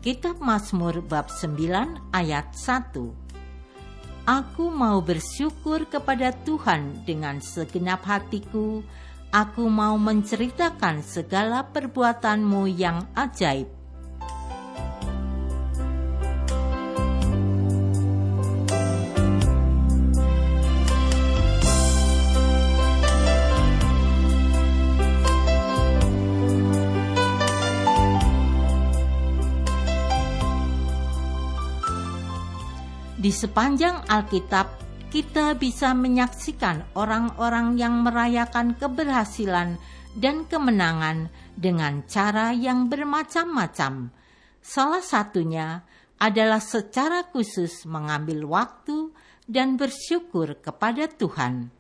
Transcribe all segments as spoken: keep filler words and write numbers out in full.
Kitab Mazmur bab sembilan ayat satu. Aku mau bersyukur kepada Tuhan dengan segenap hatiku. Aku mau menceritakan segala perbuatan-Mu yang ajaib. Di sepanjang Alkitab, kita bisa menyaksikan orang-orang yang merayakan keberhasilan dan kemenangan dengan cara yang bermacam-macam. Salah satunya adalah secara khusus mengambil waktu dan bersyukur kepada Tuhan.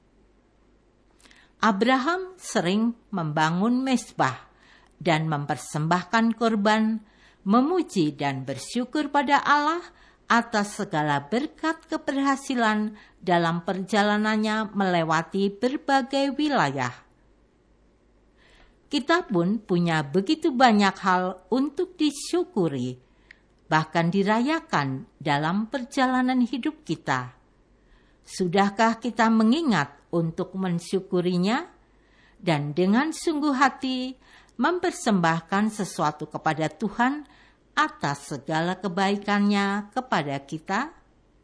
Abraham sering membangun mezbah dan mempersembahkan korban, memuji dan bersyukur pada Allah atas segala berkat keberhasilan dalam perjalanannya melewati berbagai wilayah. Kita pun punya begitu banyak hal untuk disyukuri, bahkan dirayakan dalam perjalanan hidup kita. Sudahkah kita mengingat untuk mensyukurinya dan dengan sungguh hati mempersembahkan sesuatu kepada Tuhan atas segala kebaikannya kepada kita?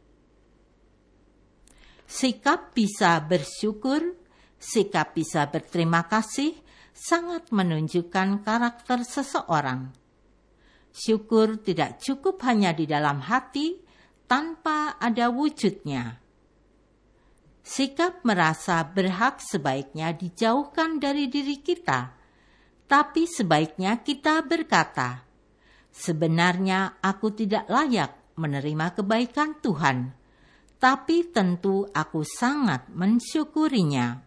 Sikap bisa bersyukur, sikap bisa berterima kasih sangat menunjukkan karakter seseorang. Syukur tidak cukup hanya di dalam hati tanpa ada wujudnya. Sikap merasa berhak sebaiknya dijauhkan dari diri kita, tapi sebaiknya kita berkata, sebenarnya aku tidak layak menerima kebaikan Tuhan, tapi tentu aku sangat mensyukurinya.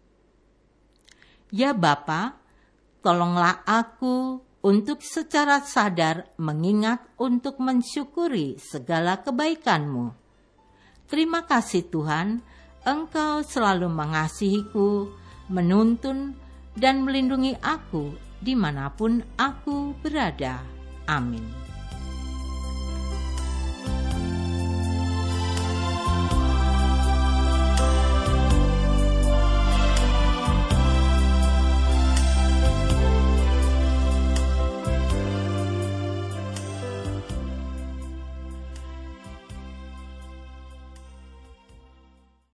Ya Bapa, tolonglah aku untuk secara sadar mengingat untuk mensyukuri segala kebaikan-Mu. Terima kasih Tuhan, Engkau selalu mengasihiku, menuntun dan melindungi aku dimanapun aku berada. Amin.